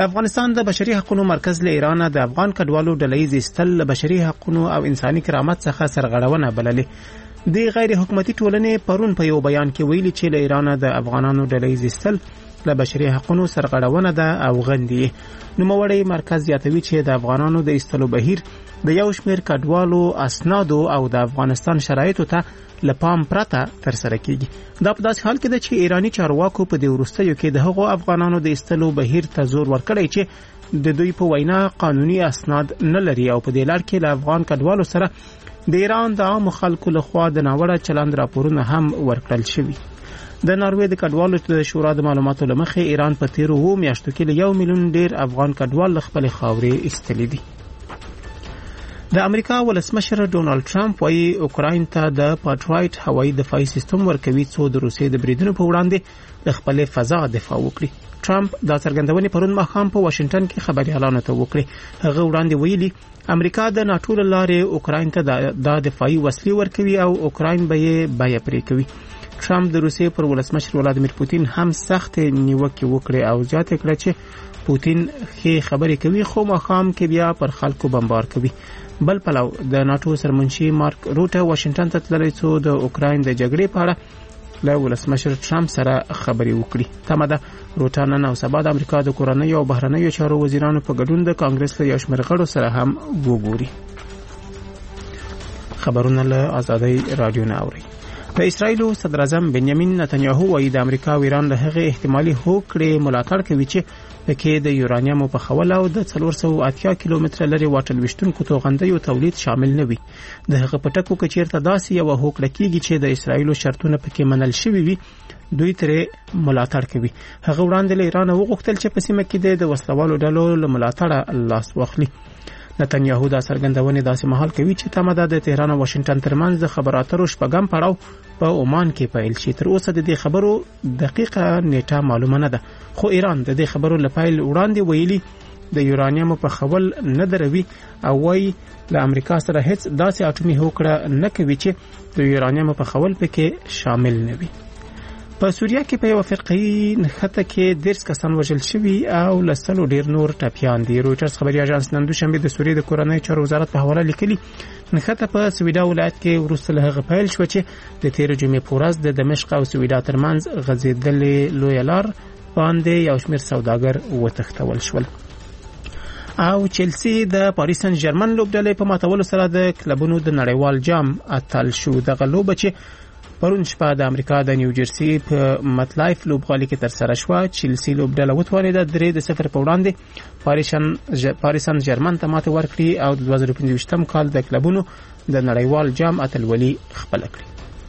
د افغانستان د بشري حقوقو مرکز له ایران د افغان کډوالو ډله‌ییز ایستل بشري حقوقو او انساني کرامت څخه سرغړونه بللې. د غیر حکومتي ټولنې پرون په یو بیان کې ویلي چې له ایران د افغانانو ډله‌ییز ایستل له بشري حقوقو سرغړونه ده او غندي. نوموړی مرکز یادوي چې د افغانانو د ایستلو بهیر د یو شمېر کډوالو اسنادو او د افغانستان شرایطو ته لپام پرته تر سره کیږي. دا په داسې حال کې ده چې ایرانی چارواکو په دې وروستیو کې د هغو افغانانو د ایستلو بهیر ته زور ورکړی چې د دوی په وینا قانوني اسناد نه لري او په دې لړ کې له افغان کډوالو سره د ایران د عام خلکو لخوا د ناوړه چلند راپورونه هم ورکړل شوي. د ناروې د کډوالو د شورا د معلوماتو لمخې ایران په تیرو میاشتو کې له 1 میلیون ډیر افغان کډوال خپل خاورې ایستلي دي. د امریکا ولسمشر ډونالد ټرمپ وايي اوکراین ته د پاټرایټ هوایي دفاعي سیستم ورکوي څو د روسیې د بریدونو په وړاندې د خپل فضا دفاع وکړي. ټرمپ دا څرګندونې پرون ماښام په واشنگټن کې خبريالانو ته وکړي. هغه وړاندې ویلي امریکا د ناتو لارې اوکراین ته د دفاعي وسلې ورکوي او اوکراین به یې بیه پرې کوي. ټرمپ د روسیې پر ولسمشر ولادیمیر پوتین هم سخت نیوکه وکړه او زیاته کړه چې پوتین ښه خبرې کوي خو مخام کې بیا پر خلکو بمبار کوي. بل پلو د ناتو سرمنشي مارک روټه واشنگټن ته تللی څو د اوکراین د جګړې په اړه له ولسمشر ټرمپ سره خبرې وکړي. تمه ده روټه نن او سبا د امریکا د کورنۍ او بهرنیو چارو وزیرانو په ګډون د کانګرس له یو شمېر غړو سره هم وګوري. خبرونه له آزادۍ رادیو نه اوري. د اسرایل صدر اعظم بنیامین نتنیاهو وايي د امریکا او ایران له هغه احتمالي هوکړې ملاتړ کوي چې پکې د یورانیم په خول او د 480 کیلومتر لري واټل وشتونکو توغندیو تولید شامل نه وي. د هغه پټکو کې چیرته داسې یو هوکړه کیږي چې د اسرایل شرطونه پکې منل شوي وي دوی ترې ملاتړ کوي. هغه وړاندې له ایران وغوښتل چې په سیمه کې د وسلوالو ډلو له ملاتړه لاس واخلي. نتنیاهو دا څرګندونې داسې مهال کوي چې تمه ده د تهران او واشنگټن ترمنځ د خبرو اترو شپږم پړاو په عمان کې پیل شي. تر اوسه د دې خبرو دقیقه نیټه معلومه نه ده خو ایران د دې خبرو لپاره وړاندې ویلي د یورانیم په خول نه دروي او وايي د امریکا سره هیڅ داسې اټومي هوکړه نه کوي چې د یورانیم په خول پکې شامل نه وي. په سوریه کې په یو فرقي نښته کې 10 کسان وژل شوي او لسلو ډیر نور ټپیان دي. رويټرز خبري اژانس نن دوشنبه د سوریې د کورنۍ چارو وزارت په حواله لیکلي نښته په سویدا ولایت کې وروسته له هغه پیل شو چې د 13 جمعې په ورځ د دمشق او سویدا ترمنځ غځېدلې لوی لار باندې یو شمېر سوداګر وتښتول شول. او چلسی د پاریس سن ژرمن لوبډلې په ماتولو سره د کلبونو د نړیوال جام اتل شو. دغه لوبه چې پرون شپه د امریکا د نیوجرسي په متلایف لوبغالي کې تر سره شو. چلسی لوبډله وتوانېده 3-0 په وړاندې پاریس سن ژرمن ته ماته ورکړي او د 2025 کال د کلبونو د نړیوال جام اتلولي خپل کړي.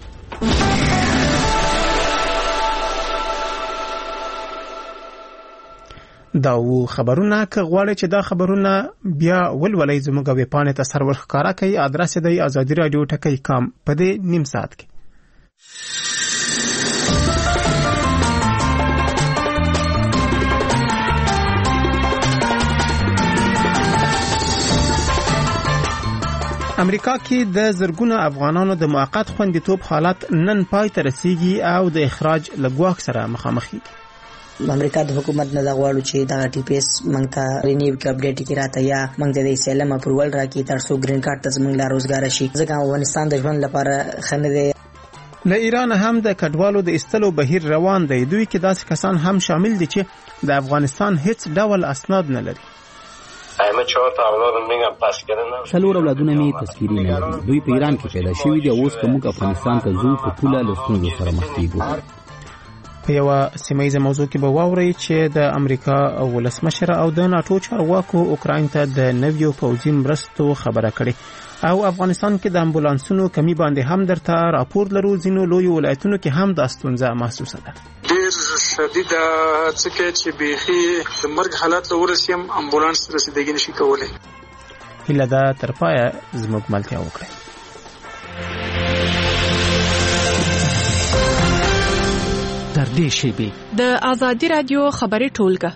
دا و خبرونه که غواړئ چې دا خبرونه بیا ولولئ زموږ ویب پاڼې ته سر ورښکاره کوي. ادرس دی آزادی رادیو ټکی.com. په دې نیم ساعت کې امریکا کې د زرګونو افغانانو د موقت خوندیتوب حالت نن پای ته رسیږي او د اخراج لګواک سره مخامخ دي. امریکا د حکومت نه غواړي چې دا ټي پی اس مونږ ته رینیو کې اپډیټ کې راته یا مونږ د سیلم اپروول راکې تر څو ګرین کارت ته مونږ لا روزګار شي ځکه افغانستان د ژوند لپاره خنه دی. له ایران هم د کډوالو د ایستلو بهیر روان دی. دوی کې داسې کسان هم شامل دي چې د افغانستان هیڅ ډول اسناد نه لري. څلور اولادونه می تذکیری نه لري. دوی په ایران کې پیدا شوي دي او اوس کوم افغانستان ته ځو په ټوله لستونو سره مخ کیږي. په یو سیمایي موضوع کې به واوري چې د امریکا ولسمشر او د ناتو چارواکو اوکراین ته د نویو پوځي مرستو خبره کړې او افغانستان کې د امبولانسونو کمی باندې هم درته راپور لرو. ځینو لوی ولایتونو کې هم د ستونزه محسوسه ده. ډیر شدید څه چې بيخي د مرګ حالت ورسیم امبولانس رسیدګي نشي کولای. هله دا تر پایه زموږ ملتیا وکړي. تر دې شیبې د آزادی رادیو خبري ټولګه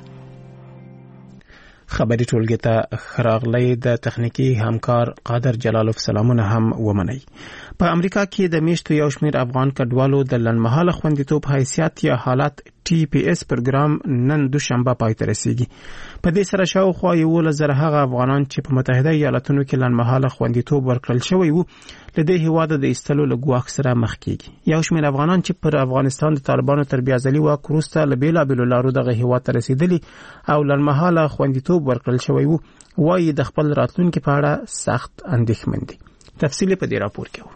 خبري ټولګه ته خراغلی د تخنیکی همکار قادر جلالوف سلامونه هم ومني. په امریکا کې د میشتو یو شمیر افغان کډوالو د لنډمهاله خوندیتوب حیثیت یا حالت ټي پی اس پروګرام نن دوشنبه پای ته رسیږي. په دې سره شاوخوا 11,000 هغه افغانان چې په متحده ایالاتونو کې لنډمهاله خوندیتوب ورکړل شوی وو له دې هیواده د ایستلو له ګواښ سره مخ کیږي. یو شمېر افغانان چې پر افغانستان د طالبانو تر بیا ځلي واک وروسته له بېلابېلو لارو دغه هیواد ته رسېدلي او لنډمهاله خوندیتوب ورکړل شوی وو وایي د خپل راتلونکي په اړه سخت اندېښمن دي. تفصیل په دې راپور کې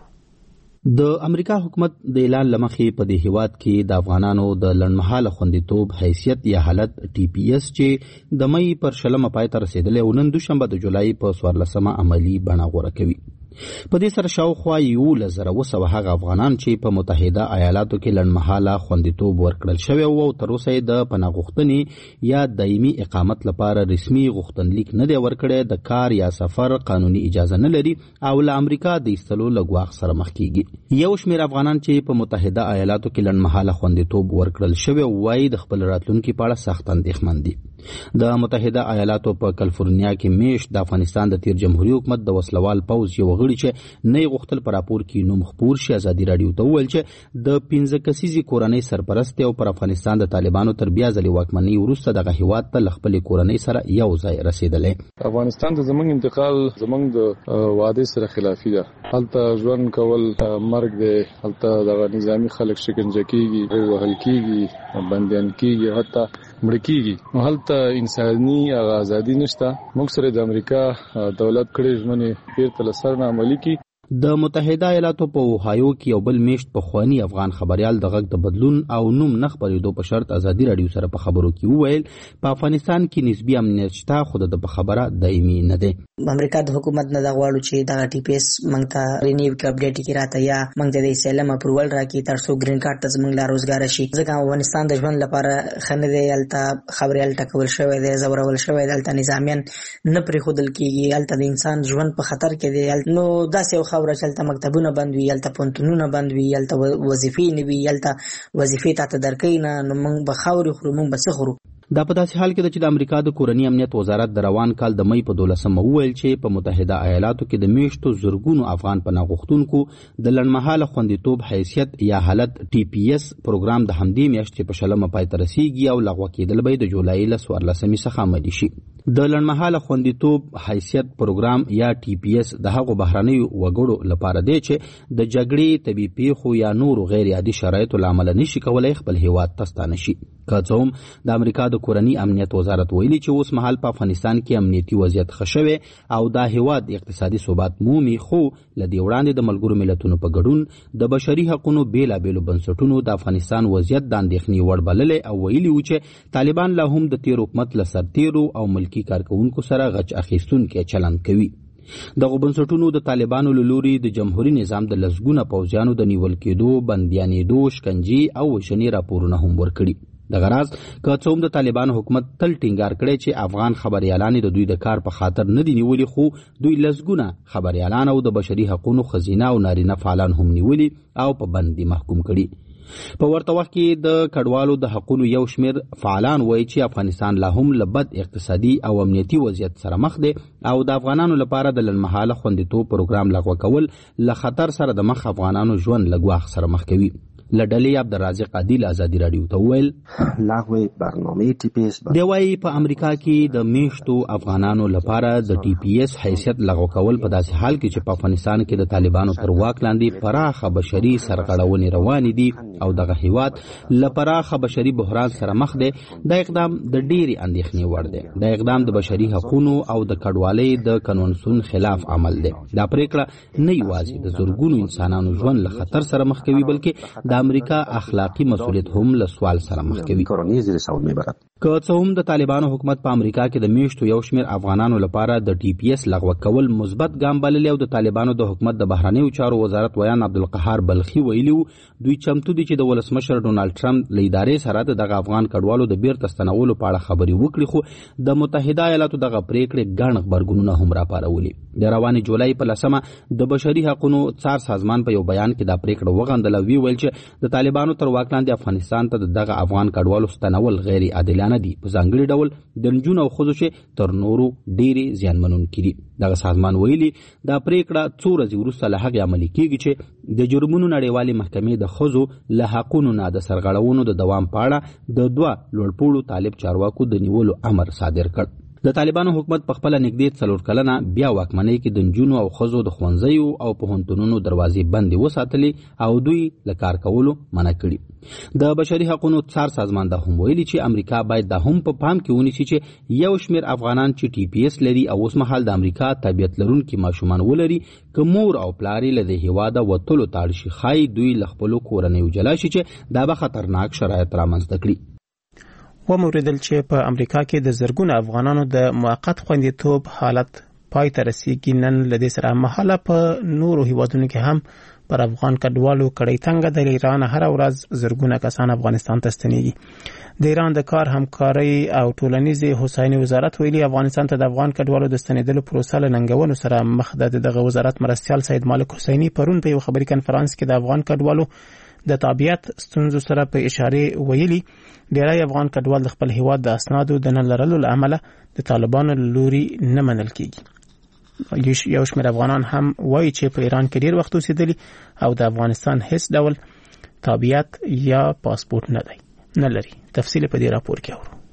د امریکا حکومت د اعلان لمخې په دې هیواد کې د افغانانو د لنډمهاله خوندیتوب حیثیت یا حالت TPS چې د مئی پر 20 پای ته رسیدلی او نن دوشنبه د جولای په 14 عملی بڼه غوره کوي. په دې سره شاوخوا 11,000 هغه افغانان چې په متحده ایالاتو کې لنډمهاله خوندیتوب ورکړل شوی او تر اوسه د پناه غوښتنې یا دایمي اقامت لپاره رسمي غوښتنلیک نه دی ورکړی د کار یا سفر قانوني اجازه نه لري او له امریکا د ایستلو له ګواښ سره مخ کیږي. یو شمېر افغانان چې په متحده ایالاتو کې لنډمهاله خوندیتوب ورکړل شوی وایي د خپل راتلونکي په اړه سخت اندېښمن دي. د متحده ایالاتو په کالیفورنیا کې میشت د افغانستان د تیر جمهوریت حکومت د وسلوال پوځ یو غړي چې نه غوښتل پر راپور کې نوم خپور شي ازادي رادیو ته وویل چې د 15 کسیزې کورنۍ سرپرست او پر افغانستان د طالبانو تر بیا ځلې واکمنۍ وروسته دغه هیواد ته له خپلې کورنۍ سره یو ځای رسېدلی. افغانستان ته زموږ انتقال زموږ د وعدې سره خلافي ده. هلته ژوند کول مرګ دی، هلته دغه نظامی خلک شکنجه کیږي، وهل کیږي، بندیان کیږي، حتی مړ کیږي. هلته انساني ازادي نشته. موږ سره د امریکا دولت کړي ژمنې بیرته له سر نه عملي کی. د متحده ایالاتو په اوهایو کې یو بل میشت پخوانی افغان خبريال د غږ د بدلون او نوم نه خبرېدو په شرط ازادي رادیو سره په خبرو کې وویل په افغانستان کې نسبی امنیت شته خو د خبره دایمي نه ده. امریکا د حکومت نه غواړي چې دا TPS مونږ ته رینیو کې اپډیټ کی راته یا مونږ د اسلام اپروول راکې تر څو گرین کارت ته زموږ لا روزګار شي. ځکه افغانستان د ژوند لپاره خنه دی، الته خبريال ټکول شوی دی، زورول شوی دی، الته نظامیان نه پرې خودل کیږي، الته د انسان ژوند په خطر کې دی. نو داسې خبره چلته مکتبونه بند وي، الته پونتونونه بند وي، الته وظیفې نه وي، الته وظیفې ته درکې نه، نو موږ به خاورې خورو، موږ به څه خورو. دا په داسې حال کې چې د امریکا د کورنی امنیت وزارت د روان کال د مئی په 12 وویل چې په متحده ایالاتو کې د میشتو زرګونو افغان پناه غوښتونکو د لنډمهاله خوندیتوب حیثیت یا حالت TPS پروګرام د همدې میاشتې په 20 پای ته رسیږي او لغوه کېدل به د جولای له 14 څخه عملي شي. د لنډمهاله خوندیتوب حیثیت پروګرام یا TPS د هغو بهرنیو وګړو لپاره دی چې د جګړې، طبي پیښو یا نورو غیر عادي شرایطو له امله نشي کولای خپل هیواد ته ستانه شي. که څه هم د امریکا د کورنی امنیت وزارت ویلي چې اوس مهال په افغانستان کې امنیتي وضعیت ښه شوی او دا هیواد اقتصادي ثبات مومي، خو له دې وړاندې د ملګرو ملتونو په ګډون د بشري حقوقو بیلابېلو بنسټونو د افغانستان وضعیت د اندېښنې وړ بللی او ویلي و چې طالبان لا هم د تیر حکومت له سرتیرو او ملکي کارکوونکو سره غچ اخیستونکي چلند کوي. دغه بنسټونو د طالبانو له لوري د جمهوریت نظام د لسګونه پوځیانو د نیول کېدو، بندیانېدو، شکنجې او وژنې راپورونه هم ورکړي. دغه راز که څوم د طالبانو حکومت تل ټینګار کړی چې افغان خبريالان د دوی د کار په خاطر نه دی نیولي، خو دوی لسګونه خبريالان او د بشري حقوقو خزینه او نارینه فعالان هم نیولي او په بندي محکوم کړي. په ورته وخت کې د کډوالو د حقوقو یو شمیر فعالان وایي چې افغانستان لا هم له بد اقتصادي او امنیتي وضعیت سره مخ دی او د افغانانو لپاره د لنډمهاله خوندیتوب پروګرام لغوه کول له خطر سره د مخ افغانانو ژوند له ګواښ سره مخ کوي. لډلې عبدالرازق عادل ازادي رادیو ته وویل لغوه برنامه TPS دی وايي په امریکا کې د میشتو افغانانو لپاره د TPS حیثیت لغوه کول په داسې حال کې چې په افغانستان کې د طالبانو تر واک لاندې پراخه بشري سرغړونې روانې دي او دغه هیواد له پراخه بشري بحران سره مخ دی. دا اقدام د ډېری اندېښنې وړ دی. دا اقدام د بشري حقوقو او د کډوالۍ د کنونسون خلاف عمل دی. دا پریکړه نه یوازې د زرګونو انسانانو ژوند له خطر سره مخ کوي بلکې د امریکا اخلاقی مسؤلیت هم له سوال سره مخ کوي. که څه هم د طالبانو حکومت په امریکا کې د میشتو یو شمیر افغانانو لپاره د TPS لغوه کول مثبت ګام بللی او د طالبانو د حکومت د بهرنیو چارو وزارت ویان عبدالقهار بلخي ویلي دوی چمتو دي چې د ولسمشر ډونالد ټرمپ له ادارې سره دغه افغان کډوالو د بیرته ستنولو په اړه خبرې وکړي، خو د متحده ایالاتو دغه پریکړې ګڼ غبرګونونه هم راپارولي. د روانې جولای په 10 د بشري حقوقو څار سازمان په یو بیان کې دا پریکړه وغندله. ویل چې د طالبانو تر واک لاندې افغانستان ته دغه افغان کډوالو ستنول غیر عادلانه دي، په ځانګړي ډول د نجونو او ښځو چې تر نورو ډېرې زیانمنونکي دي. دغه سازمان ویلي دا پریکړه څو ورځې وروسته له هغې عملي کیږي چې د جرمونو نړیوالې محکمې د ښځو له حقونو نه د سرغړونو د دوام په اړه د 2 لوړپوړو طالب چارواکو د نیولو امر صادر کړ. د طالبانو حکومت په خپل نږدې 4 کلنه بیا واکمنۍ کې د نجونو او ښځو د ښوونځیو او پوهنتونونو دروازې بندې وساتلې او دوی له کار کولو منع کړي. د بشري حقوقو څار سازمان دا هم ویلي چې امریکا باید دا هم په پام کې ونیسي چې یو شمېر افغانان چې ټي پی ایس لري او اوس مهال د امریکا طبیعت لرونکي ماشومان ولري، که مور او پلار یې له دې هېواده وتلو ته اړ شي، ښایي دوی له خپلو کورنیو جلا شي چې دا به خطرناک شرایط رامنځته کړي. وموریدل چې په امریکا کې د زرګونو افغانانو د موقت خوندیتوب حالت پای ته رسیږي. نن له دې سره مهاله په نورو هیوادونو کې هم پر افغان کډوالو کړۍ تنګه د ایران هر ورځ زرګونه کسان افغانستان ته ستنېږي. د ایران د کار همکاري او ټولنیزې هوساینې وزارت ویلي افغانستان ته د افغان کډوالو د ستنېدلو پروسه له ننګونو سره مخ ده. دغه وزارت مرستیال سید مالک حسیني پرون په یو خبري کنفرانس کې د افغان کډوالو د طبيعت ستونزو سره په اشاره ویلي ډیری افغان کډوال د خپل هیواد د اسنادو د نه لرلو له امله د طالبانو لوري نه منل کیږي. یو شمېر افغانان هم وایي چې په ایران کې ډیر وخت اوسېدلي او د افغانستان هیڅ ډول طبيعت یا پاسپورت نه لري. تفصیل په دې راپور کې اورو.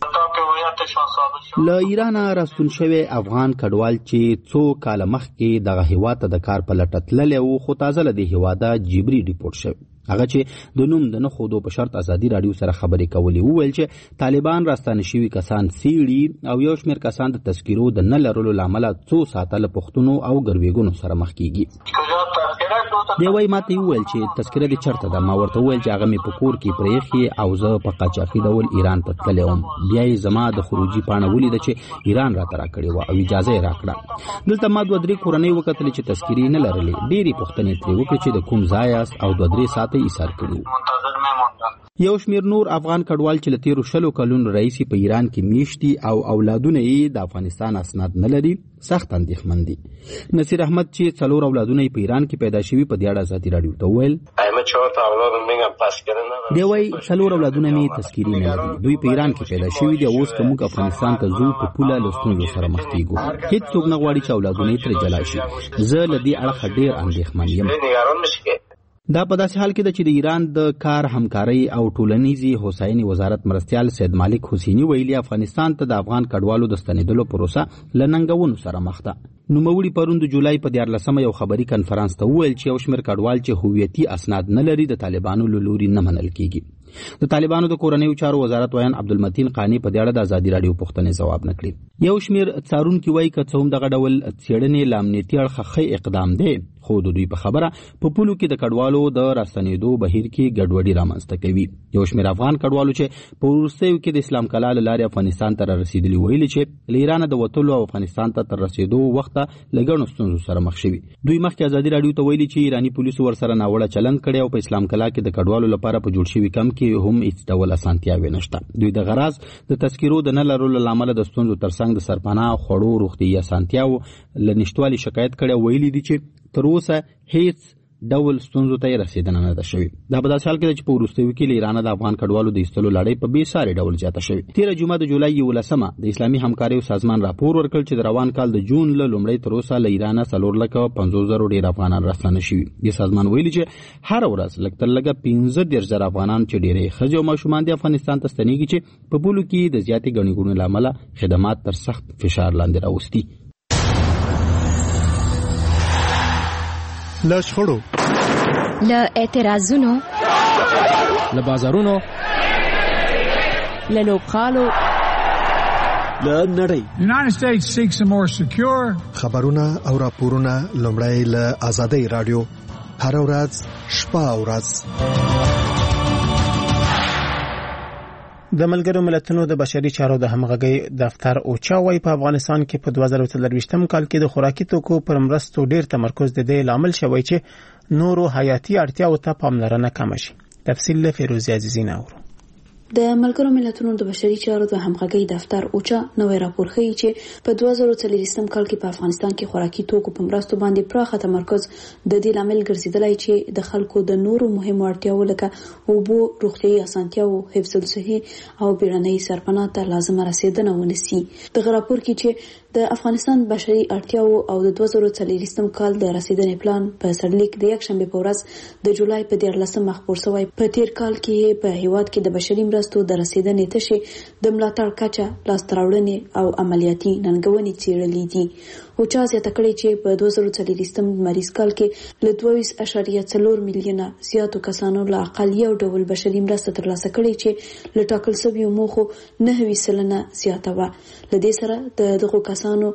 له ایران راستون شوی افغان کډوال چې څو کال مخکې دغه هیواد ته د کار په لټه تللی و، خو تازه له دې هیواده جبري ډیپورټ شوی. هغه چې د نوم د نه ښودو په شرط ازادي راډیو سره خبرې کولې وویل چې طالبان راستانه شوي کسان څیړي او یو شمېر کسان د تذکیرو د نه لرلو له امله څو ساعته له پوښتنو او ګروېږنو سره مخ کیږي. دی وایي ماته وویل چې تذکره دې چېرته ده؟ ما ورته وویل چې هغه مې په کور کې پرېښې او زه په قاچاقي ډول ایران ته تللی وم. بیا یې زما د خروجي پاڼه ولیده چې ایران راته راکړې وه او اجازه یې راکړه. دلته ما 2-3 کورنۍ وکتلې چې تذکرې نه لرلې. ډېرې پوښتنې ترې وکړې چې د کوم ځای یاست او 2-3 ساعته یې ایثار کړي. یو شمېر نور افغان کډوال چې له تیرو 20 کلونو راهیسې په ایران کې میشت دي او اولادونه یې د افغانستان اسناد نه لري سخت اندېښمن دي. نصیر احمد چې 4 اولادونه یې په ایران کې پیدا شوي په دې اړه ازادي راډیو ته وویل دی وایي 4 اولادونه مې تذکیرې نه لري. دوی په ایران کې پیدا شوي دي او اوس که موږ افغانستان ته ځو په پوله له ستونزو سره مخ کېږو. هېڅ څوک نه غواړي چې اولادونه یې ترې جلا شي. زه له دې اړخه ډېر اندېښمن یم. دا په داسې حال کې ده چې د ایران د کار همکاري او ټولنیزې هوساینې وزارت مرستیال سید مالک حسیني ویلي افغانستان ته د افغان کډوالو د ستنېدلو پروسه له ننګونو سره مخ ده. نوموړي پرون د جولای په 14 یو خبري کنفرانس ته وویل چې یو شمېر کډوال چې هویتي اسناد نه لري د طالبانو له لوري نه منل کیږي. د طالبانو د کورنیو چارو وزارت ویان عبدالمتین قانی په دې اړه د ازادي راډیو پوښتنې ځواب نه کړي. یو شمېر څارونکي وایي که څه هم دغه ډول څېړنې له امنیتي اړخه ښه اقدام دی، خو د دوی په خبره په پولو کې د کډوالو د راستنېدو بهیر کې ګډوډي رامنځته کوي. یو شمېر افغان کډوالو چې په وروستیو کې د اسلام کلا له لارې افغانستان ته رارسېدلي ویلي چې له ایرانه د وتلو او افغانستان ته تر رسېدو وخته له ګڼو ستونزو سره مخ شوي. دوی مخکې ازادي راډیو ته ویلي چې ایراني پولیسو ورسره ناوړه چلند کړی او په اسلام کلا کې د کډوالو لپاره په جوړ شوي کمپ کې هم هېڅ ډول اسانتیاوې نشته. دوی د غراض د تذکیرو د نه لرلو له امله د ستونزو ترڅنګ د سرپناه خوړو روغتیايي اسانتیاوو له نشتوالي شکایت کړی. ویلي دي چې تر اوسه هیڅ ډول ستونزو ته رسیدنه نه ده شوې. دا په داسې حال کې ده چې په وروستیو کې له ایرانه د افغان کډوالو د ایستلو لړۍ په بېساري ډول زیاته شوې. تېره جمعه د جولای 11 د اسلامي همکاریو سازمان راپور ورکړ چې د روان کال د جون له لومړۍ تر اوسه له ایرانه 4,50,000 ډېر افغانان راستانه شوي. دې سازمان ویلي چې هره ورځ لږ تر لږه 15,000 افغانان چې ډېری ښځې او ماشومان د افغانستان ته ستنېږي چې په پولو کې د زیاتې ګڼې ګوڼې له امله خدمات تر سخت فشار لاندې راوستي. له شخړو، له اعتراضونو، له بازارونو، له لوبغالو، له نړۍ. United States seeks a more secure. خبرونه او راپورونه لومړی له آزادۍ راډیو هر ورځ شپه او ورځ. د ملګرو ملتونو د بشري چارو د همغږۍ دفتر اوچا وايي په افغانستان کې په 2023 کال کې د خوراکي توکو پر مرستو ډیر تمرکز د دې لامل شوی چې نورو حیاتي اړتیاو ته پاملرنه کم شي. تفصیل له فیروزی عزیزی ناورو. د ملګرو ملتونو د بشري چارو د همغږۍ دفتر اوچا نوې راپور ښیي چې په 2024 کال کې په افغانستان کې خوراکي توکو په مرستو باندې پراخه تمرکز د دې لامل ګرځیدلی چې د خلکو د نورو مهمو اړتیاو لکه اوبو، روغتیايي اسانتیاو، حفظ الصحي او بیړنۍ سرپناه ته لازمه رسیدنه ونیسي. دغه راپور کې چې د افغانستان بشري اړتیاو او د 2024 کال د رسیدنې پلان په سرلیک د یکشنبه په ورځ د جولای په 14 خپور شوی. په تیر کال کې په هیواد کې د بشري مرستو د رسیدنې تشې د ملاتړ کچه، لاسته راوړنې او عملیاتي ننګونې څیړلې دي. اوچا زیاته کړې چې په 2024 مریض کال کې له 22.4 میلیونه زیاتو کسانو له اقل یو ډول بشري مرسته ترلاسه کړې چې له ټاکل شویو موخو 9% زیاته وه. له دې سره د دغو کسانو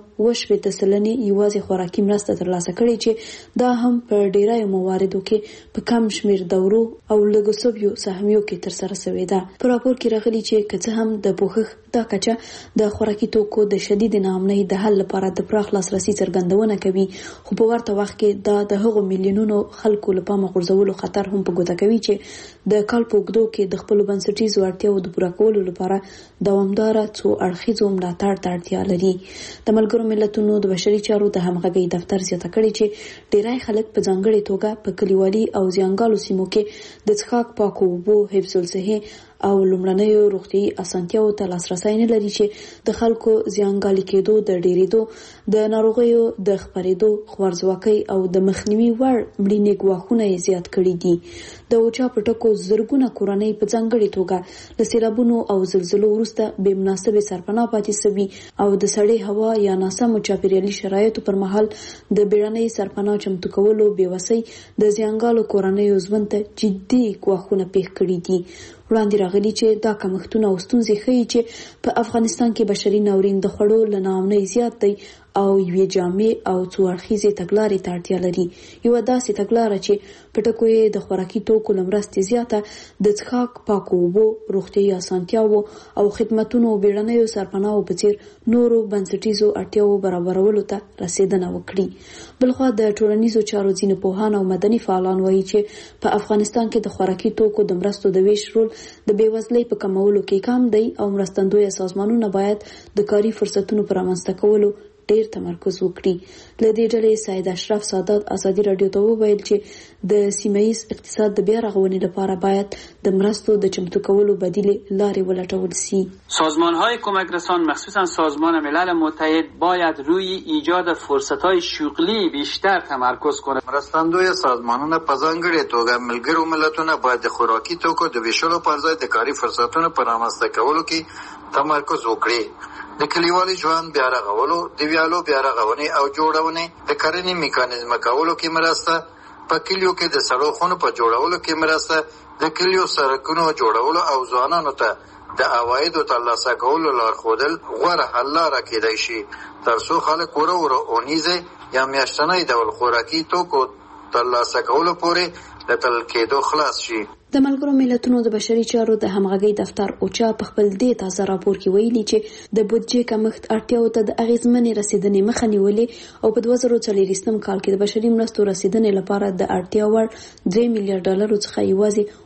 80% یوازې خوراکي مرسته ترلاسه کړې چې دا هم په ډیرایو مواردو کې په کم شمیر دورو او لږو شویو سهمیو کې ترسره شوې ده. په راپور کې راغلي چې که څه هم د پوښښ دا کچه د خوراکي توکو د شدید ناامنۍ د حل لپاره د پراخ لاسرسي څرګندونه کوي، خو په ورته وخت کې دا د هغو میلیونونو خلکو له پامه غورځولو خطر هم په ګوته کوي چې د کال په اوږدو کې د خپلو بنسټیزو اړتیاوو د پوره کولو لپاره دوامداره څو اړخیزو ملاتړ ته اړتیا لري. د ملګرو ملتونو د بشري چارو د همغږۍ دفتر زیاته کړې چې ډیری خلک په ځانګړې توګه په کلیوالي او زیانګالو سیمو کې د څښاک پاکو اوبو، حفظ الصحي او لومړنیو روغتیايي اسانتیاو ته لاسرسی نه لري چې د خلکو زیانګالي کېدو د ډیریدو، د ناروغیو د خپرېدو، خوارځواکۍ او د مخنیوي وړ مړینې ګواښونه یې زیات کړي دي. د اوچا په ټکو زرګونه کورنۍ په ځانګړې توګه له سیلابونو او زلزلو وروسته بې مناسبې سرپناه پاتې شوي او د سړې هوا یا ناسمو چاپیریالي شرایطو پر مهال د بیړنۍ سرپناه چمتو کولو بېوسۍ د زیانګالو کورنیو ژوند ته جدي ګواښونه پیښ کړي دي. وړاندې راغلي چې دا کمښتونه او ستونزې ښیي چې په افغانستان کې بشري ناورین د خوړو له ناامنۍ زیات دی او یوې جامع او څو اړخیزې تګلارې ته اړتیا لري. یوه داسې تګلاره چې په ټکو یې د خوراکي توکو له مرستې زیاته د څښاک پاکو اوبو، روغتیايي اسانتیاوو او خدمتونو او بیړنیو سرپناهو په څیر نورو بنسټیزو اړتیاوو برابرولو ته رسیدنه وکړي. بلخوا د ټولنیزو چارو ځینې پوهان او مدني فعالان وایي چې په افغانستان کې د خوراکي توکو د مرستو د ویش رول د بېوزلۍ په کمولو کې کم دی او مرستندویه سازمانونه باید د کاري فرصتونو پر رامنځته کولو ډیر تمرکز وکړي. له دې ډلې سید اشرف سادات ازادي راډیو ته وویل چې د سیمه‌ییز اقتصاد د بیا رغونې لپاره باید د مرستو د چمتو کولو بدیلې لارې ولټول شي. سازمان‌های کمک رسان مخصوصا سازمان ملل متحد باید روی ایجاد فرصت‌های شغلی بیشتر تمرکز کنه. مرستندوی سازمانونه په ځانګړې توګه ملګرو ملتونه باید د خوراکي توکو د ویشلو پر ځای د کاري فرصتونو پر رامنځته کولو کې تمرکز وکړي. د کلیوالي ژوند بیا رغولو، د ویالو بیا رغونې او جوړونې، د کرنې میکانیزم کولو کې مرسته، په کلیو کې د سړو خونو په جوړولو کې مرسته، د کلیو سړکونو جوړولو او ځوانانو ته د عوایدو ترلاسه کولو لارښودل غوره حل لاره کېدای شي ترڅو خلک ورو ورو اونیزه یا میاشتنی ډول خوراکي توکو ترلاسه کولو پورې د تړل کېدو خلاص شي. د ملګرو ملتونو د بشري چارو د همغږۍ دفتر اوچا په خپل دې تازه راپور کې ویلي چې د بودجې کمښت اړتیاو ته د اغیزمنې رسیدنې مخه نیولې او په 2024 کال کې د بشري مرستو رسیدنې لپاره د اړتیا وړ 3 میلیارډ ډالرو څخه یوازې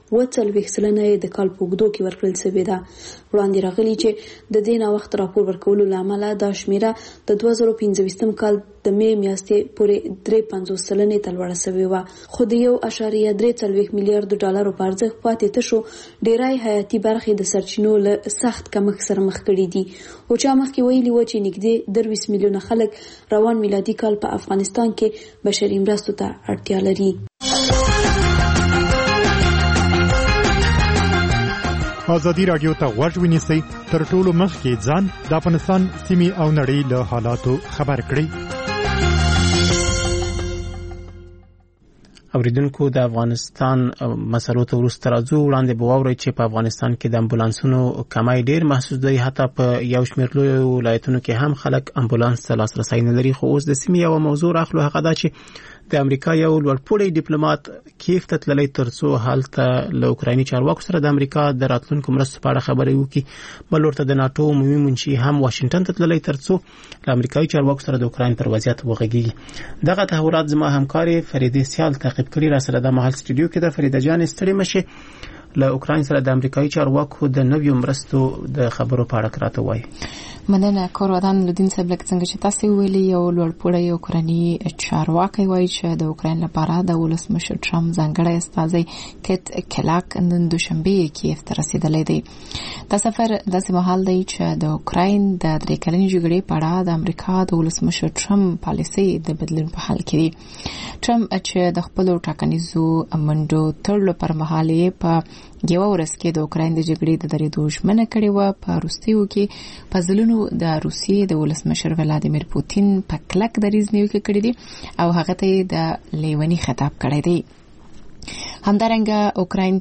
40% د کال په اوږدو کې ورکړل شوې ده. وړاندې راغلي چې د دې ناوخت راپور ورکولو له امله دا شمیره د 2015 کال د می میاشتې پورې 53% ته لوړه شوې وه، خو د 1.3 میلیارډ ډالرو په ارزښت پاتې تشو ډیری حیاتي برخې د سرچینو له سخت کمښت سره مخ کړي دي. اوچا مخکې ویلي و چې نږدې 23 میلیونه خلک روان میلادي کال په افغانستان کې بشري مرستو ته اړتیا لري. ازادي راډیو ته غوږ ونیسئ، تر ټولو مخکې ځان د افغانستان سیمې او نړۍ له حالاتو خبر کړئ. اوریدونکو د افغانستان مسلو ته وروسته راځو. وړاندې به واورئ چې په افغانستان کې د امبولانسونو کمی ډیر محسوس دی، حتی په یو شمېر لویو ولایتونو کې هم خلک امبولانس ته لاسرسی نه لري. خو اوس د سیمې یوه موضوع راخلو، هغه دا چې د امریکا یو لوړپوړی ډیپلوماټ کیف ته تللی ترڅو هلته له اوکرایني چارواکو سره د امریکا د راتلونکو مرستو په اړه خبرې وکړي. بل ورته د ناټو عمومي منشي هم واشنګټن ته تللی ترڅو له امریکایي چارواکو سره د اوکراین پر وضعیت وغږیږي. دغه تحولات زما همکارې فریدې سیال تعقیب کړي. را سره د مهال سټوډیو کې د فریده جان ستړي مشه. له اوکراین سره د امریکایي چارواکو د نویو مرستو د خبرو په اړه راته وایي. مننه کورودان لودین صاحب، لکه څنګه چې تاسو ویلي یو لوړپوړی اوکراني چارواکي وایي چې د اوکراین لپاره د ولسمشر ټرمپ ځانګړی استازی کیت کلاک نن دوشنبه کیف ته رسیدلی دی. دا سفر داسې مهال دی چې د اوکراین د 3 کلنې جګړې په اړه د امریکا د ولسمشر ټرمپ پالیسي د بدلون په حال کې دی. ټرمپ چې د خپل ټاکنیزو منډو تړلو پر مهال په یو ورځ کې د اوکراین د جګړې د درېدو ژمنه کړې وه. په وروستیو کې په ځلونو د روسیې د ولسمشر ولادیمیر پوتین په کلک دریځ نیوکه کړې دي او هغه ته د لیونی خطاب کړی دی. همدارنګه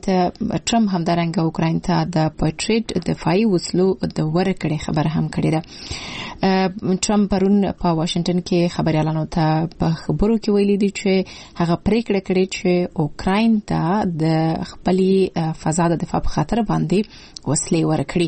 اوکراین ته د پټریټ دفاعي وسلو د ورکړې خبره هم کړې ده. ټرمپ پرون په واشنگټن کې خبريالانو ته په خبرو کې ویلي دي چې هغه پریکړه کړې چې اوکراین ته د خپلې فضا د دفاع په خاطر باندې وسلې ورکړي.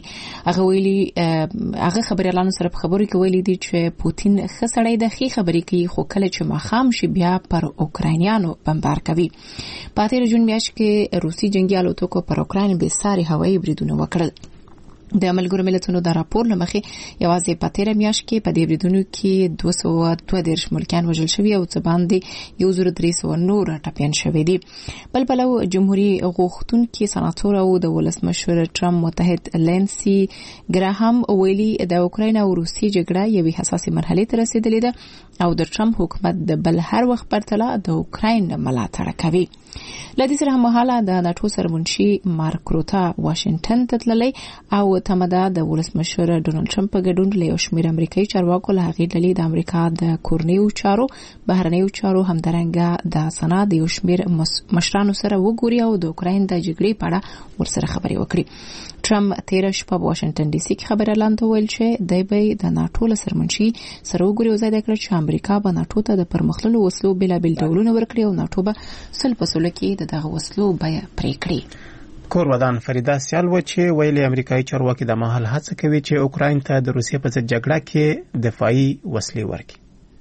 هغه خبريالانو سره په خبرو کې ویلي دي چې پوتین خسړې د خې خبرې کوي، خو کله چې ماخام شي بیا پر اوکراینیانو بمبار کوي. په تیر جون میاشت کې روسي جنگي الوتکو پر اوکراین به ساري هوایي بریدونه وکړل. د ملګرو ملتونو د راپور لمخې یوازې په تیر میاشت کې په دې بریدونو کې 232 ملکیان وژل شوي او څه باندې 1300 نور ټپيان شوي دي. بل پلو جمهوریت غوښتونکي سناتور او د ولسمشر ټرمپ متحد لینسي ګراهام ویلي د اوکراین او روسي جګړه یوې حساسه مرحله ته رسیدلې ده او د ټرمپ حکومت د بل هر وخت پرتله د اوکراین ملاتړ کوي. لدې سره مهاله د ناتو سرمنشي مارک روتا واشنگټن ته تللی او تمدا د ولسمشر ډونالد ټرمپ په ګډون له شمیر امریکایي چارواکو له هغې ډلې د امریکا د کورنیو چارو بهرنیو چارو همدارنګه د سنا د شمیر مشرانو سره وګوري او د اوکراین د جګړې په اړه ورسره خبرې وکړي. ټرمپ تیر شپه په واشنگټن ډي سي کې خبر اعلان ویل چې دی به د ناتو له سرمنشي سره وګوري او زیاته کړ چې امریکا به ناتو ته د پرمختللو وسلو بېلابېل ډولونه ورکړي او ناتو به سل په سلو کې دغه وسلو بیه پرې کړي. کورودان فریدا سیال و چې ویلي امریکایي چارواکي د مهال هڅه کوي چې اوکراین ته د روسیې په ضد جګړه کې دفاعي وسلې ورکړي.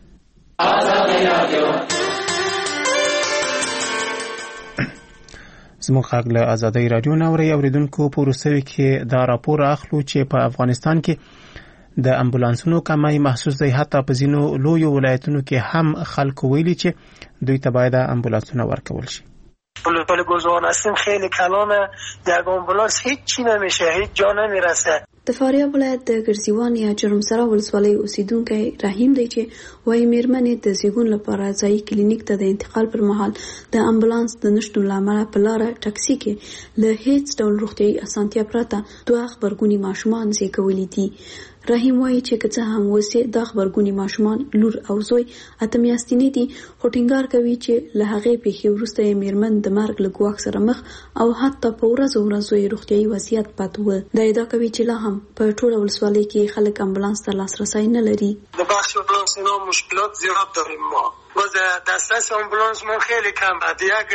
زموږ غږ له آزادۍ رادیو نوري اوریدونکو په وروستیو کې دا راپور اخلو چې په افغانستان کې د امبولانسونو کمای محسوس دی. حتی په ځینو لویو ولایتونو کې هم خلکو ویلي چې دوی ته باید امبولانسونه ورکول شي. پل گذار هستیم خیلی کلانه، یک آمبولانس هیچی نمیشه، هیچ جا نمیرسه. د فاریاب ولایت د ګرځیوان یا جرمسره ولسوالۍ اوسیدونکی رحیم دی چې وايي میرمنې د زیږون لپاره ځایي کلینیک ته د انتقال پر مهال د امبولانس د نشټون لامل په لار ټاکسي کې له هیڅ ډول روغتيایي اسانتیا پرته 2 خبرګوني ماشومان زیږولي دي. رحیم وايي چې که څه هم وسه د خبرګونی ماشومان لور او زوی اته میاشتنی دي، خو ټینګار کوي چې له هغه پیښې وروسته یې میرمن د مرګ له ګواښ سره مخ او حتی په ورځو یې روغتیایي وضعیت پاتې و. دا ادعا کوي چې لا هم په ټوله ولسوالۍ کې خلک امبولانس ته لاسرسی نه لري. د بخش امبولانس نه مشکلات زیاد داریم ما. باز دسترس امبولانس ما خیلی کم بود. یک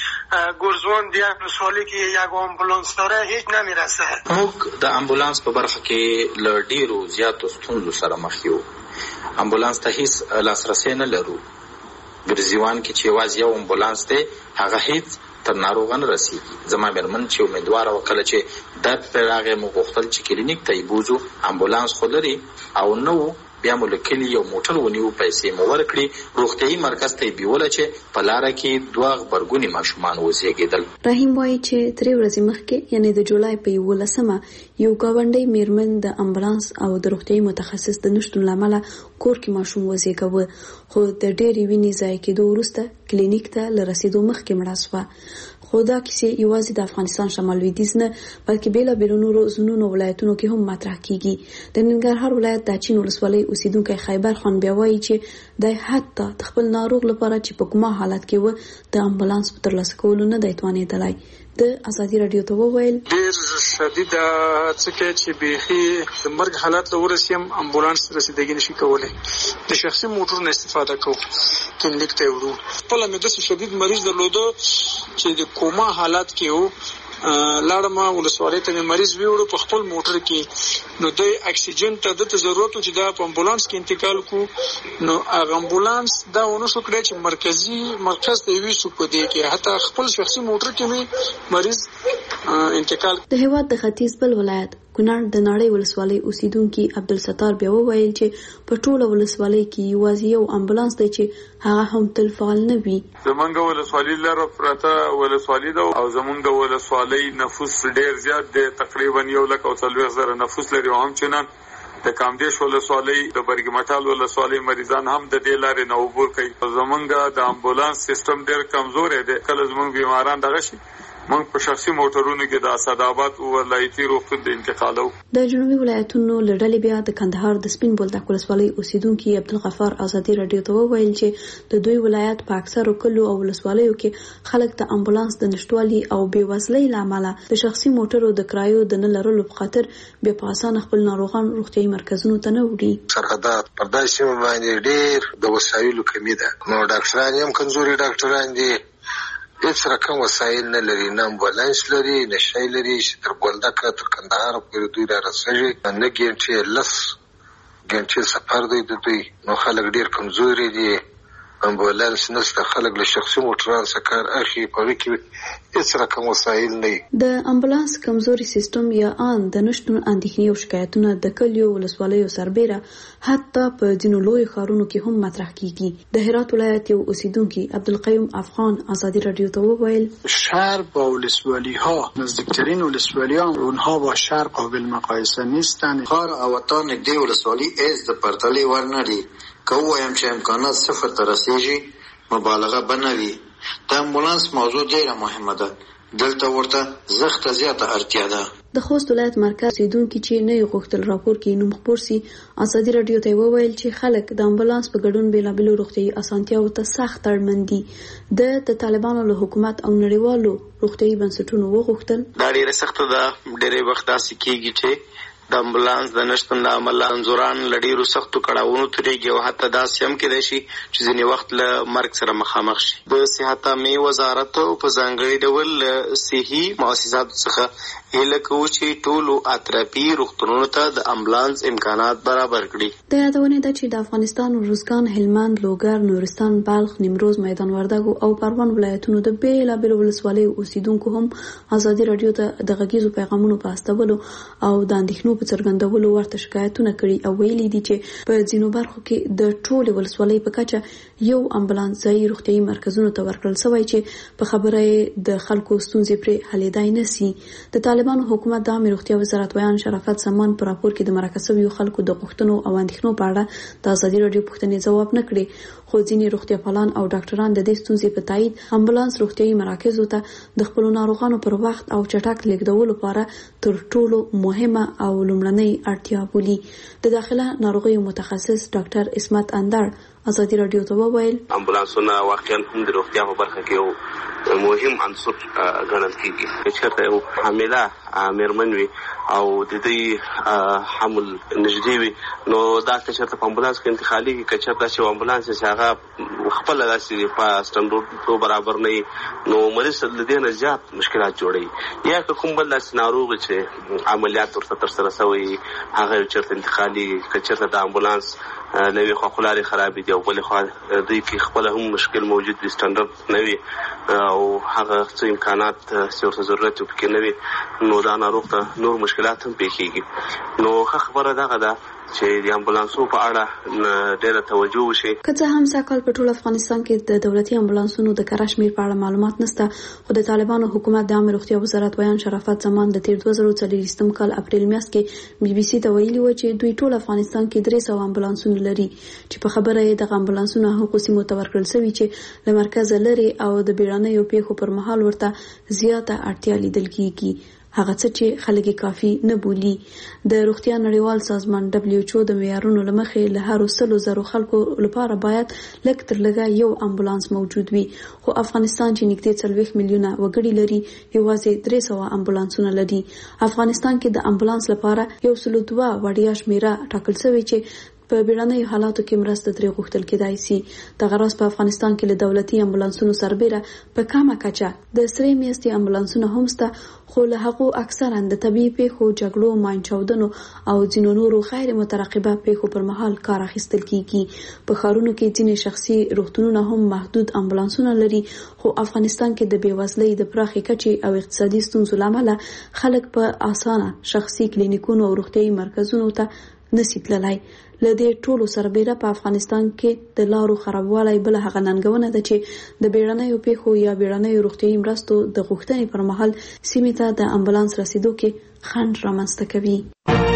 گرزوان دیگه ولسوالی که یک امبولانس داره هیچ نمیرسه. موږ د امبولانس په برخه کې ل ډیرو زیاتو ستونزو سره مخ یو. امبولانس ته هیڅ لاسرسی نه لرو. ګرځیوان کې چې واز یو امبولانس دی هغه هیڅ تر ناروغان رسیږي. زما مرمن چې امیدوار وکړه چې د پراغه مو غوښتل چې کلینیک ته یبوزو امبولانس خلري او نو بیا ملکلی یو موټر ونیو پیسې مو ورکړي روغتيایي مرکز ته بیول چې په لار کې 2 خبرګونی ماشومان وزیږیدل. رحیم وایي چې 3 ورځې مخکې یعنی د جولای په 11مه یو گاونډي میرمن د امبولانس او د روغتيایي متخصص د نشټون لامل کور کې ماشوم وزیږاوه، خو د ډېری وینې ځای کېدو وروسته کلینیک ته لرسیدو مخکې مړه شوه. خو دا کیسې یوازې د افغانستان شمال لویدیځ نه بلکې بیلابیلو نورو زونونو ولایتونو کې هم مطرح کیږي. د ننګرهار ولایت د چین ولسوالۍ اوسیدونکی خیبر خان بیا وایي چې د حتی د خپل ناروغ لپاره چې په کومه حالت کې و د امبولانس په ترلاسه کولو نه دی توانېدلی. د ازادي رادیو ته وویل ډېر شدید څه چې بیخي د مرګ حالت له ورسیم امبولانس رسیدګي نشي کولای. د شخصي موټر نه استفاده کوو کلینیک ته ورو. خپل مې د شدید مریض درلوده چې د کوما حالت کې وو لاړم ولسوالۍ ته مریض ویوړو په خپل موټر کې، نو د اکسیجن ته د ضرورت چې دا په امبولانس کې انتقال کو، نو هغه امبولانس دا ونه شو کړی چې مرکز ته ویسو په دې کې، حتی خپل شخصي موټر کې مې مریض انتقال. د هیواد د ختیځ بل ولایت کونړ د ناړۍ ولسوالۍ اوسیدونکي عبدالستار بیا وویل چې په ټوله ولسوالۍ کې یوازې یو امبولانس دی چې هغه هم تل فعال نه وي. زمونږ ولسوالۍ لره پرته ولسوالۍ ده او زمونږ ولسوالۍ نفوس ډیر زیات دی، تقریبا 140,000 نفوس لري. او همچنان د کامدیش ولسوالۍ د برګمټال ولسوالۍ مریضان هم د دې لارې نه عبور کوي. زمونږ د امبولانس سیستم ډیر کمزور دی، کله زمونږ بیماران دغه شي موږ په شخصي موټرونو کې د اسداباد ولایتي روغتون د انتقالو. د جنوبي ولایتونو لړلې بیا د کندهار د سپین بولدک ولسوالۍ اوسیدونکي عبدالغفار ازادي رادیو ته وویل چې د دوی ولایت په اکثرو کلو او ولسوالیو کې خلک د امبولانس د نشټوالي او بیوزلۍ له امله د شخصي موټرو د کرایو د نه لرلو په خاطر بیا په اسانه خپل ناروغان روغتیايي مرکزونو ته نه وړي. سرحدات پر داسې سیمه باندې ډیر د وسایلو کمی ده، نو ډاکټران هم کمزوري ډاکټران دي، هیڅ رقم وسایل نه لري، نه امبولانس لري نه شی لري چې تر بولدکه تر کندهار پورې دوی را رسېږي. نه ګنټې 10 ګنټې سفر دی د دوی، نو خلک ډیر کمزوري دي، امبولانس نشته، خلک له شخصي موټرانو څخه کار اخلي، په کې هیڅ رقم وسایل نه وي. د امبولانس کمزوري سیستم یا ان د نشټون اندېښنې او شکایتونه د کلیو ولسوالیو سربېره حتی په ځینو لوی ښارونو کې هم مطرح کیږي. د هرات ولایت یو اوسیدونکي عبدالقیوم افغان ازادي رادیو ته وویل شهر با ولسوالی ها نزدیکترین ولسوالی ها اونها با شهر قابل مقایسه نیستند. ښار او وطن نږدې ولسوالي هیڅ د پرتلې وړ نه دي. که ووایم چې امکانات صفر ته رسیږي مبالغه به نه وي. د امبولانس موضوع ډیره مهمه ده، دلته ورته زښته زیاته اړتیا ده. د خوست ولایت مرکز اوسیدونکي چې نه غوښتل راپور کې نوم خپور سي ازادي رادیو ته وویل چې خلک د امبولانس په ګډون بیلابیلو روغتیايي اسانتیاوو ته سخت اړمن دي. د طالبانو له حکومت او نړیوالو روغتیايي بنسټونو وغوښتل دا ډیره سخته ده. ډیره وخت داسې کیږي چې د امبولانس د نشتون د امله انځوران لډیرو سختو کړهونو ترېږي او حتی داسې هم کېدای شي چې ځینې وخت له مرګ سره مخامخ شي. د صحت عامې وزارت په ځانګړي ډول صحي مؤسساتو څخه هیله کوو چې ټولو اطرافي روغتونونو ته د امبولانس امکانات برابر کړي. د یادونې ده چې د افغانستان روزګان، هلمند، لوګر، نورستان، بلخ، نیمروز، میدان وردګو او پروان ولایتونو د بیلابیلو ولسوالیو اوسیدونکو هم ازادي رادیو ته د غږیزو پیغامونو په استولو او د اندېښنو په څرګندولو ورته شکایتونه کړي او ویلي دي چې په ځینو برخو کې د ټولې ولسوالۍ په کچه یو امبولانس ځایي روغتیايي مرکزونو ته ورکړل شوی چې په خبره د خلکو ستونزې پرې حلېدای نه سي. د طالبانو حکومت د عامې روغتیا وزارت ویان شرافت سمان په راپور کې د مرکه شویو خلکو د غوښتنو او اندېښنو په اړه د ازادي رادیو پوښتنې ځواب نه کړي، خو ځینې روغتیا پالان او ډاکټران د دې ستونزې په تایید امبولانس روغتیايي مراکزو ته د خپلو ناروغانو پر وخت او چټک لیږدولو لپاره تر ټولو مهمه او لومړنۍ اړتیا بولي. د داخله ناروغیو متخصص ډاکټر اسمت اندر ازادي رادیو ته وویل امبولانسونه واقعا هم د روغتیا په برخه کې یو مهم عنصر ګڼل کیږي. چېرته یو حامله مېرمن وي او د دې حمل نږدې وي نو دا که چېرته په امبولانس کې انتقالېږي، که چېرته چې امبولانس چې هغه خپله داسې په سټنډرډو برابر نه وي نو مریض له دې نه زیات مشکلات جوړوي. یا که کوم بل داسې ناروغ چې عملیات ورته ترسره شوی هغه چېرته انتقالېږي، که چېرته د امبولانس له یوې خوا خو لارې خرابې دي او بلې خوا دوی کې خپله هم مشکل موجود وي، سټنډرډ نه وي او هغه څه امکانات چې ورته ضرورت وي پکې نه وي نو دا ناروغ ته نور مشکلات هم پیښیږي. نو ښه خبره دغه ده چې د امبولانسو په اړه ډېره توجه وشي. که څه هم سږ کال په ټول افغانستان کې د دولتي امبولانسونو د کره شمېر په اړه معلومات نشته، خو د طالبانو حکومت د عامې روغتیا وزارت ویان شرافت زمان د تیر 2024 کال اپریل میاشت کې بي بي سي ته ویلي و چې دوی ټول افغانستان کې 300 امبولانسونه لري چې په خبره یې د امبولانسونو هغو سیمو ته ورکړل شوي چې له مرکزه لرې او د بیړنیو پیښو پر مهال ورته زیاته اړتیا لیدل کیږي، هغه څه چې خلک کافي نه بولي. د روغتیا نړیوال سازمان WHO د معیارونو له مخې له هر 100,000 خلکو لپاره باید لږ تر لږه یو امبولانس موجود وي، خو افغانستان چې نږدې 40 میلیونه وګړي لري یوازې 300 امبولانسونه لري. افغانستان کې د امبولانس لپاره 102 وړیا شمیره ټاکل شوې چې په بیړنیو حالاتو کې مرسته ترې غوښتل کېدای شي. دغه راز په افغانستان کې له دولتي امبولانسونو سربېره په کمه کچه د سرې میاشتې امبولانسونه هم شته، خو له هغو اکثرا د طبیعي پیښو، جګړو، ماین چاودنو او ځینو نورو غیر مترقبه پیښو پر مهال کار اخیستل کیږي. په ښارونو کې ځینې شخصي روغتونونه هم محدود امبولانسونه لري، خو افغانستان کې د بېوزلۍ د پراخې کچې او اقتصادي ستونزو له امله خلک په اسانه شخصي کلینیکونو او روغتیايي مرکزونو ته نشي تللی. له دې ټولو سربېره په افغانستان کې د لارو خرابوالی بله هغه ننګونه ده چې د بیړنیو پیښو یا بیړنیو روغتیايي مرستو د غوښتنې پر مهال سیمې ته د امبولانس رسیدو کې خنډ رامنځته کوي.